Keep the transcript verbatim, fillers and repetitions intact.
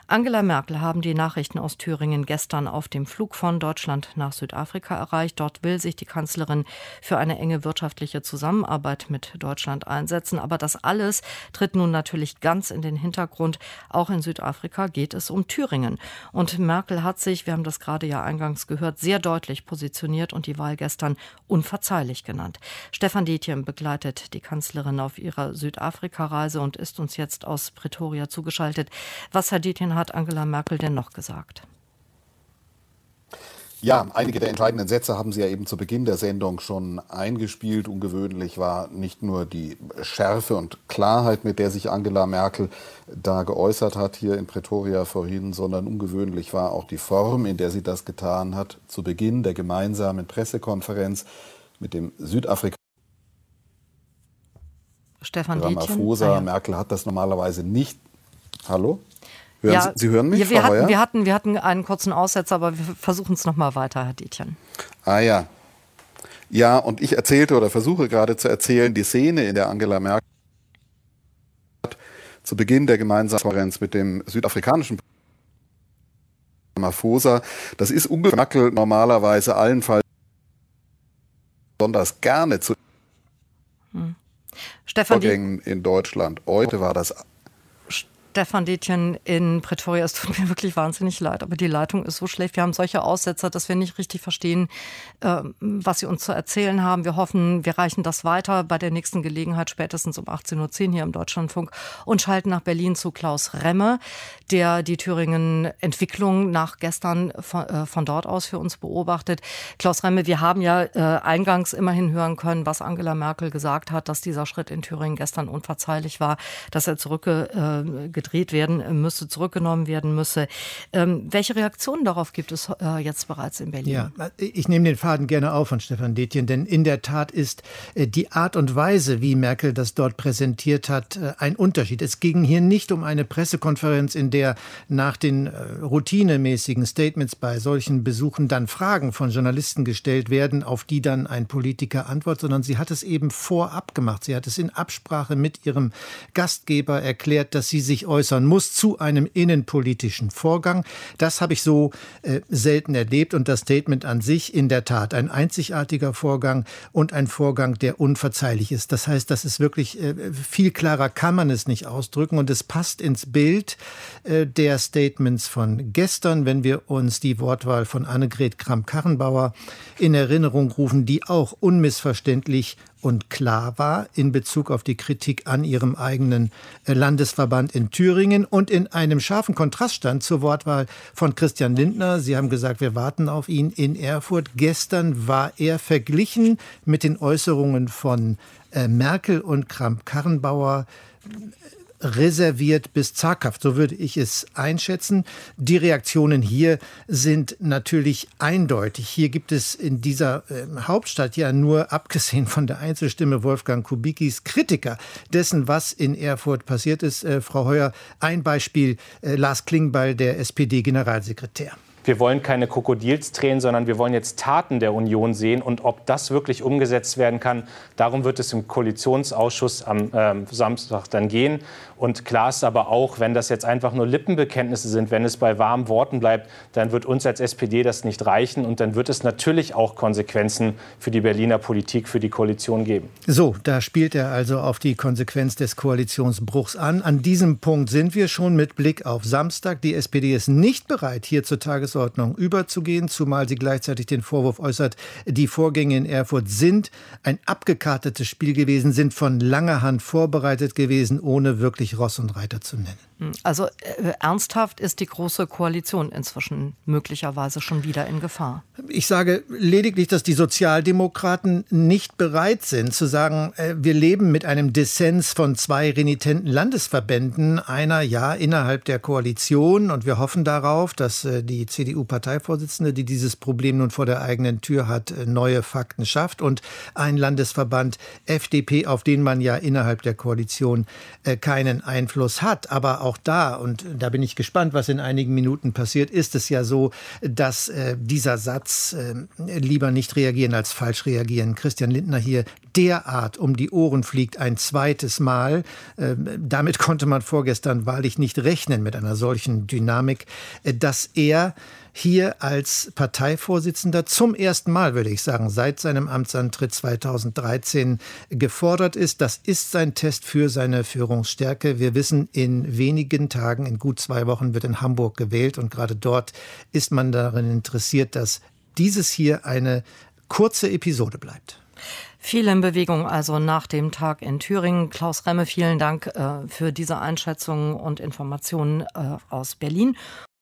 Angela Merkel haben die Nachrichten aus Thüringen gestern auf dem Flug von Deutschland nach Südafrika erreicht. Dort will sich die Kanzlerin für eine enge wirtschaftliche Zusammenarbeit mit Deutschland einsetzen. Aber das alles tritt nun natürlich ganz in den Hintergrund. Auch in Südafrika geht es um Thüringen. Und Merkel hat sich, wir haben das gerade ja eingangs gehört, sehr deutlich positioniert und die Wahl gestern unverzeihlich genannt. Stefan Detjen begleitet die Kanzlerin auf ihrer Südafrika-Reise und ist uns jetzt aus Pretoria zugeschaltet. Was, Herr Detjen, hat Angela Merkel denn noch gesagt? Ja, einige der entscheidenden Sätze haben Sie ja eben zu Beginn der Sendung schon eingespielt. Ungewöhnlich war nicht nur die Schärfe und Klarheit, mit der sich Angela Merkel da geäußert hat hier in Pretoria vorhin, sondern ungewöhnlich war auch die Form, in der sie das getan hat, zu Beginn der gemeinsamen Pressekonferenz mit dem Südafrikanischen Stefan Detjen. Ramaphosa. Ah, ja. Merkel hat das normalerweise nicht. Hallo? Hören ja, Sie, Sie hören mich, ja, wir, Frau hatten, Heuer? wir, hatten, wir hatten einen kurzen Aussetzer, aber wir versuchen es nochmal weiter, Herr Detjen. Ah ja. Ja, und ich erzählte oder versuche gerade zu erzählen, die Szene, in der Angela Merkel zu Beginn der gemeinsamen Konferenz mit dem südafrikanischen Ramaphosa, das ist ungefähr Merkel normalerweise allenfalls besonders gerne zu hm. Stefan Vorgängen in Deutschland. Heute war das Stefan Detjen in Pretoria, es tut mir wirklich wahnsinnig leid, aber die Leitung ist so schlecht. Wir haben solche Aussetzer, dass wir nicht richtig verstehen, äh, was Sie uns zu erzählen haben. Wir hoffen, wir reichen das weiter bei der nächsten Gelegenheit, spätestens um achtzehn Uhr zehn hier im Deutschlandfunk, und schalten nach Berlin zu Klaus Remme, der die Thüringen-Entwicklung nach gestern von, äh, von dort aus für uns beobachtet. Klaus Remme, wir haben ja äh, eingangs immerhin hören können, was Angela Merkel gesagt hat, dass dieser Schritt in Thüringen gestern unverzeihlich war, dass er zurückgedreht äh, gedreht werden müsse, zurückgenommen werden müsse. Ähm, welche Reaktionen darauf gibt es äh, jetzt bereits in Berlin? Ja, ich nehme den Faden gerne auf von Stefan Detjen, denn in der Tat ist äh, die Art und Weise, wie Merkel das dort präsentiert hat, äh, ein Unterschied. Es ging hier nicht um eine Pressekonferenz, in der nach den äh, routinemäßigen Statements bei solchen Besuchen dann Fragen von Journalisten gestellt werden, auf die dann ein Politiker antwortet, sondern sie hat es eben vorab gemacht. Sie hat es in Absprache mit ihrem Gastgeber erklärt, dass sie sich äußern muss zu einem innenpolitischen Vorgang. Das habe ich so äh, selten erlebt und das Statement an sich in der Tat ein einzigartiger Vorgang und ein Vorgang, der unverzeihlich ist. Das heißt, das ist wirklich äh, viel klarer kann man es nicht ausdrücken und es passt ins Bild äh, der Statements von gestern, wenn wir uns die Wortwahl von Annegret Kramp-Karrenbauer in Erinnerung rufen, die auch unmissverständlich und klar war in Bezug auf die Kritik an ihrem eigenen Landesverband in Thüringen und in einem scharfen Kontrast stand zur Wortwahl von Christian Lindner. Sie haben gesagt, wir warten auf ihn in Erfurt. Gestern war er verglichen mit den Äußerungen von äh, Merkel und Kramp-Karrenbauer reserviert bis zaghaft, so würde ich es einschätzen. Die Reaktionen hier sind natürlich eindeutig. Hier gibt es in dieser äh, Hauptstadt ja nur, abgesehen von der Einzelstimme Wolfgang Kubicki's, Kritiker dessen, was in Erfurt passiert ist. Äh, Frau Heuer, ein Beispiel, äh, Lars Klingbeil, der S P D-Generalsekretär. Wir wollen keine Krokodilstränen, sondern wir wollen jetzt Taten der Union sehen. Und ob das wirklich umgesetzt werden kann, darum wird es im Koalitionsausschuss am äh, Samstag dann gehen. Und klar ist aber auch, wenn das jetzt einfach nur Lippenbekenntnisse sind, wenn es bei warmen Worten bleibt, dann wird uns als S P D das nicht reichen. Und dann wird es natürlich auch Konsequenzen für die Berliner Politik, für die Koalition geben. So, da spielt er also auf die Konsequenz des Koalitionsbruchs an. An diesem Punkt sind wir schon mit Blick auf Samstag. Die S P D ist nicht bereit, hier zur Tagesordnung überzugehen, zumal sie gleichzeitig den Vorwurf äußert, die Vorgänge in Erfurt sind ein abgekartetes Spiel gewesen, sind von langer Hand vorbereitet gewesen, ohne wirklich Ross und Reiter zu nennen. Also äh, ernsthaft ist die Große Koalition inzwischen möglicherweise schon wieder in Gefahr. Ich sage lediglich, dass die Sozialdemokraten nicht bereit sind zu sagen, äh, wir leben mit einem Dissens von zwei renitenten Landesverbänden, einer ja innerhalb der Koalition und wir hoffen darauf, dass äh, die C C D U-Parteivorsitzende, die dieses Problem nun vor der eigenen Tür hat, neue Fakten schafft, und ein Landesverband F D P, auf den man ja innerhalb der Koalition äh, keinen Einfluss hat. Aber auch da, und da bin ich gespannt, was in einigen Minuten passiert, ist es ja so, dass äh, dieser Satz äh, lieber nicht reagieren als falsch reagieren, Christian Lindner hier derart um die Ohren fliegt, ein zweites Mal. Äh, damit konnte man vorgestern wahrlich nicht rechnen, mit einer solchen Dynamik, äh, dass er hier als Parteivorsitzender zum ersten Mal, würde ich sagen, seit seinem Amtsantritt zweitausenddreizehn gefordert ist. Das ist sein Test für seine Führungsstärke. Wir wissen, in wenigen Tagen, in gut zwei Wochen wird in Hamburg gewählt, und gerade dort ist man darin interessiert, dass dieses hier eine kurze Episode bleibt. Viel in Bewegung also nach dem Tag in Thüringen. Klaus Remme, vielen Dank äh, für diese Einschätzungen und Informationen äh, aus Berlin.